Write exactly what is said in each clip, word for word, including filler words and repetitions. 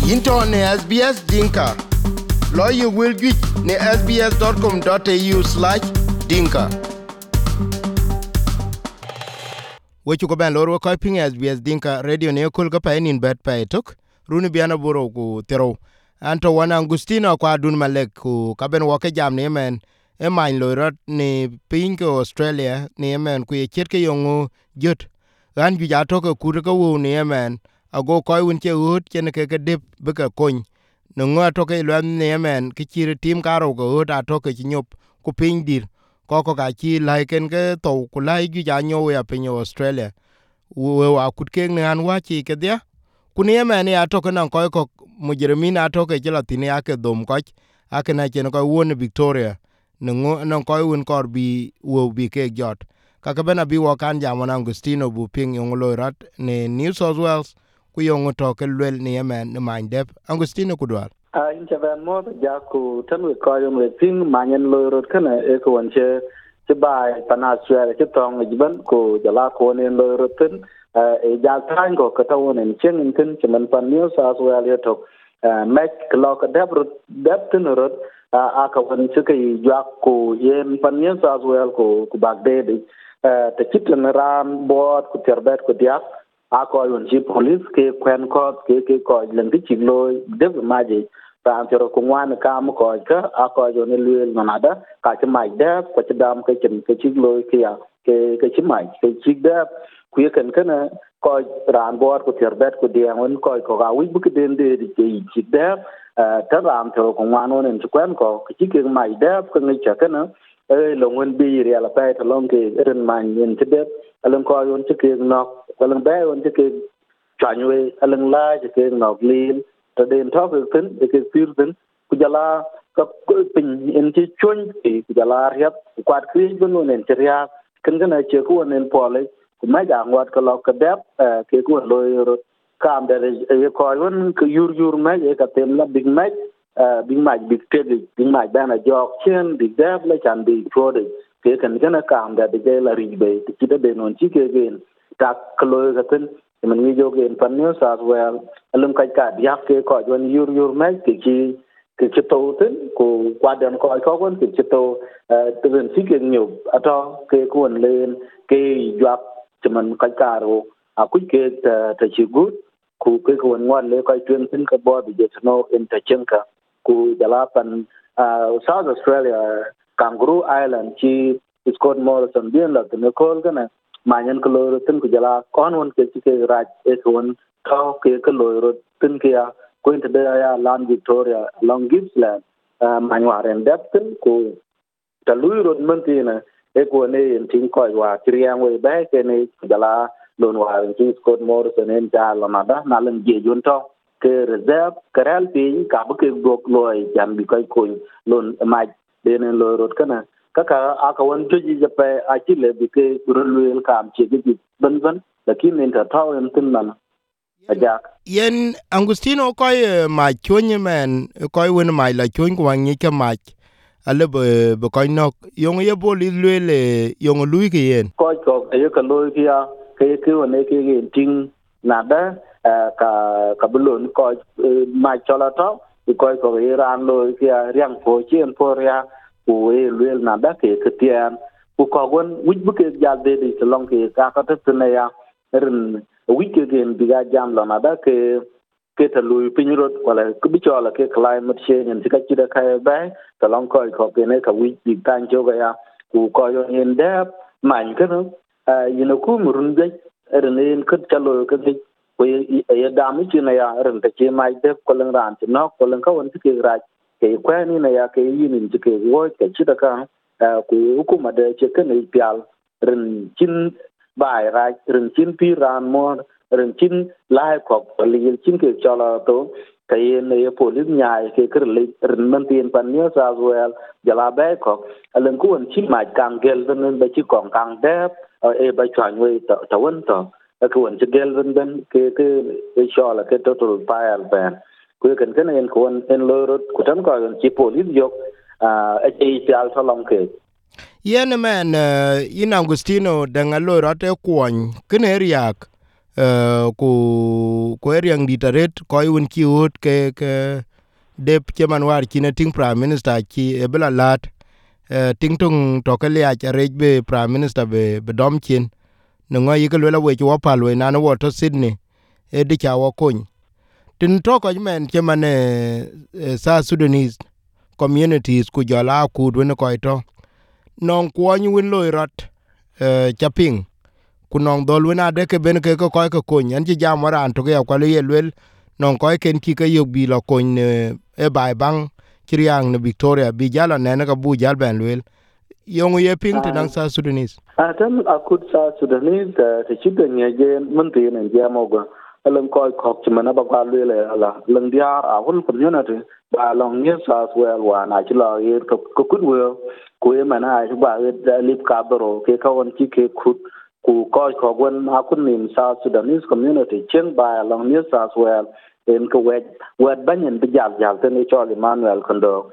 Into ne S B S Dinka. Lawyer will get ne sbs.com.au slash dinka. Wechu ko ben loro ko ping S B S Dinka radio ne kul ka pa in bet pa tok. Runi biana buro ku tero. Anto wana Agustino kwa dun malek ku kaben wake jam ne men. E main loirat ni pinko Australia ni men ku ye chetke yongu jut. Gan ju ja toke kur ka wu ni men. Ago koy won che ut chen ke ke dip be ka kon no ngo to ke lwan ne men ki chir tim karo go ut a to ke nyop ku pin dir ko ko ga chi lai ken ke to ku lai ju ja nyo ya pin Australia we wa kut ke ne an wa chi ke dia ku ne men ya to ke nan ko ko mujrimin a to ke jela tin ya ke dom ko a ke na chen ko won Victoria no ngo non ko won kor bi wo bi ke jot ka ke bena bi wo kan jam na Agustino bu ping yong lo rat ne New South Wales ku yong to ke lwel ni yemen ne mindep Agustino kudwal a in chavan mo ja ku tan we ko yong le ping manyen lo rot kana e ko wonche che bai pana swere che tong jiban ko jala ko ne lo rot tin e ja tan ko ka taw ne chen tin che man pan New South Wales to mek lo ka dab rot dab tin rot a ka won che ke ja ko yen pan New South Wales ko ku bagde de te kitlen ran bot ku terbet ku diak ako yon chi police ke kwen ko ke ke ko len ti chiglo de maji ta antero ko wan ka mo ko ka ako yon lel manada ka ti mai de ko ti dam ke chen ke chiglo ke ya ke ke chi mai ke chigda ku ye kan kana ko ran bor ko terbet ko de won ko ko ga wi bu ke den de ke chigda ta ram to ko wan on en kwen ko ke chi ke mai de ko ngi cha kana e lo ngon bi ri ala pa ta long ke ren man yen te de alang ko yon chi ke no alang ba yon chi ke chanwe alang la chi ke no lin ta den to ke tin ke pir tin ku jala ka pin en chi chon ke ku jala riap kwat kri bun nen cheria ken kana che ku nen pole ku ma ja ngot ka lo ka dep ke ku lo ro kam de e ko yon ku yur yur ma e ka tem la big ma big ma big te big ma ba na jok chen big dep la chan bi trode ke kan kana kam da de la ribe ti de de non chi ke gen ta klo ga ten man ni jo gen pan New South Wales alum kai ka dia ke ko yon yur yur ma ke chi ke chi to ten ko kwa den ko ko kon ke chi to te ren chi ke nyu ato ke kon len ke jwap man kai ka ro a ku ke ta chi gut ku ke kon wan le kai tuen tin ka bo bi je no in ta chen ka ku jala pan South Australia Kangaroo Island chi Scott Morrison bien la ne kol kana manyan ko lo tin ku jala kon won ke ke raj e kon ka ke ko lo tin ke ya ko inte de ya land Victoria long Gippsland manwaren deptin ku ta lu ro man tina e ko ne en tin ko wa kriang we ba ke ne jala lon wa chi Scott Morrison en ja la nada na len je jun to ke reserve karal pi ka bu ke gok loy jan bi kai ko lon ma de ne lo ro kana kaka aka won tuji jape achile bike urulwel kam chege ban ban lakini nta taw en tinman ajak yen Agustino ko ma chonye men ko won mai la chon ko ngi ke ma ale be be ko nok yong ye boli lwele yong lui ke yen ko ko ye ka loy kia ke ke won ke ge ting nada ka ka bulon ko ma chola to ko ko ye ran loy kia riang po chen po ria ku e lwel na da ke ketian ku ko gon wij bu ke jal de de long ke ka ka te ne ya ren wi ke gen biga jam la na da ke ke ta lu pinrot wala ku bi chola ke climate change en ka chi da ka ba ta long ko ko ke ne ka wi bi tan jo ga ya ku ko yo en de man ke no you know ku murun de ren en ka chalo ke de ku e da mi chi na ya ren ta che mai de ko lang ran chi no ko lang ka won ke ra ke kwani na ya ke yin ji ke wo ke chi da ka ku hukuma da ce kan pial rin chin bai ra rin chin pi ran mo rin chin lai ko li chin ke chala to ke ne police nya ke kir le rin man tin pan New South Wales jala ba ko alen ku on chin ma kang gel den ba chi kong kang de e ba chwan we ta won to ku on chi gel den ke ke e chala ke total pile ban ku kan kan en ko en lo rot ku tan ko chi police yok a chi pial to long ke yen men in Agustino dangalo rate kwon kene riak uh, ku ku eriang ditaret ko yun ki hot ke ke dep cheman war kine ting prime minister ki e bela lat uh, ting tung to ke lia charej be prime minister be be dom chin no ngoy ke lela we wo palwe na no to Sydney e di cha wo kun tin to ko men cheman e South Sudanese communities ku jala ku dwen ko to non kwony win loirot uh, chaping kunong dol wina de ke ben ke ko ko ko nyan ji jam waran to ke ko le yelwel non ko ken ki ke yog bi lo ko ne e bai bang kriang ne Victoria bi jala ne ka bu jal ben lwel yong ye ping te nang Sa Sudanese a tan akut Sa Sudanese te chi de nye je mun ti ne je mo go alang ko ko chi mana ba ka le le ala lang dia a hul community ba long New South Wales wa na chi lo ye ko kut wo ku e mana ai ba e lip ka bro ke ka won chi ke kut ku ko ko gon akun nim South Sudanese community chen ba long New South Wales en ko wet wet banyen bi jal jal ten e chol Emmanuel Kondo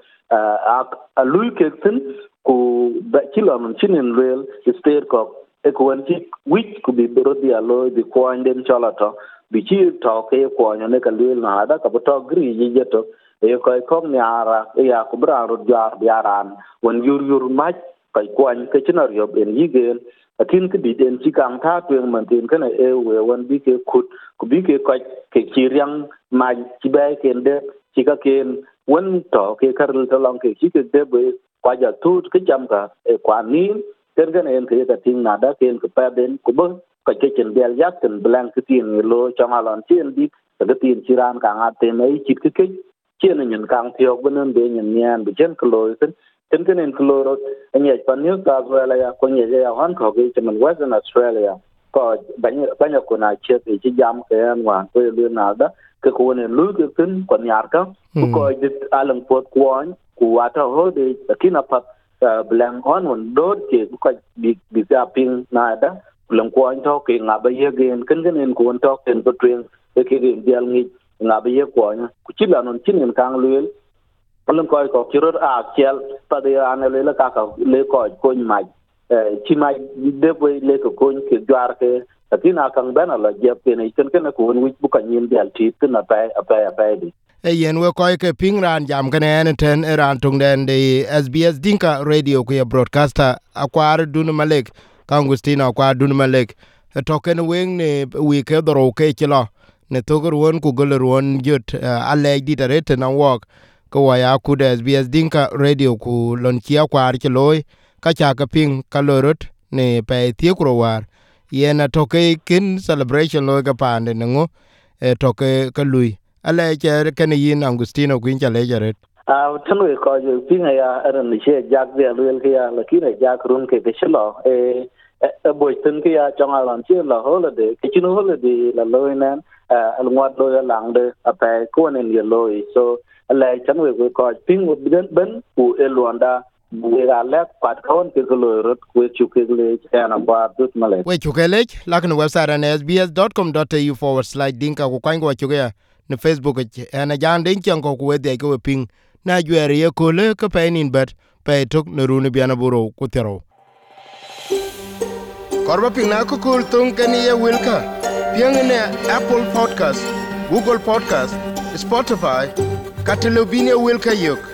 a a lui ke tin ku ba kilo mun chinen real state ko e ko won chi which ku bi bro dia lo bi ko anden cholato bi chi to ke ko ne ka lil na da ka to gri ji jeto e ko ko nyara e ya ku bra ro jar biaran won yur yur ma kai ko an ke chinar yo ben yigen akin ke di den chi kang tha tuen man tin kana e we won bi ke kut ku bi ke ko ke chi riang ma chi ba ken de chi ka ken won to ke karul to long ke chi ke de be kwa ja tu ke jam ka e kwa ni ken kana en ke ka tin na da ken ke pa den ku bo ka ke chen bel yak ten blank ke tin lo chama lon chen di ke tin chi ran ka nga te mai chi ke ke chen nyen kang thio benen be nyen nyan bi chen ko lo ten ten ken en ko ro anya pan New South Wales ya ko nye ya han ko ke chen Western Australia ko banya banya ko na che ke chi jam ke an wa ko le na da ke ko ne lu ke tin ko nyar ka ko dit alang pot kwon ku ata ho de kina pat blank on on do ke ko bi bi ya ping na da lang kwon to ke nga ba ye gen ken ken en ko to ken ko tren ke ke dial ngi nga ba ye kwon ku chi la non chin en kang luel lang ko ko kiror a kel pa de an le la ka ka le ko ko mai chi mai de bo le ko ko ke jar ke kina kang bana la je ke ne ken ken ko wi bu ka nyin dial ti na pa pa pa di e yen we ko ke ping ran jam kane en ten ran tung den de S B S Dinka Radio ku ya broadcaster akwar dun malek Augustino kwa dun malek to ken wen ne wi ke dro ke kilo ne to gor won ku gol ron jot ale di tare na wok ko wa ya ku de S B S Dinka Radio ku lon kia kwar ke loy ka cha ka ping kalorot ne pe tie kro war yen to ke kin celebration loy ka pande ngo e to ke ka lui ale che ken yin Augustino kuin chale jaret a tan we ko je pinga ya ran ni che jak de luel ke ya lakini jak run ke ke chlo e e boy tin ke ya chong alon che la hole de ke chino hole de la loy nan al ngwat lo ya lang de apa ko nen ye loy so ale tan we ko ping wo ben ben ku e luanda bu ga le pat kon ke lo rot ku chu ke le ana ba dut male we chu ke le la kan website an s b s dot com dot a u forward slash dinka ku kan go chu ke ne Facebook ana jan den chan ko ku de ko ping na jwere ye ko le ko pe nin bet pe tok ne runu biana buro ku tero korba ping na ko kul tung ken ye wilka piang ne Apple Podcast, Google Podcast, Spotify, Catalobine wilka yok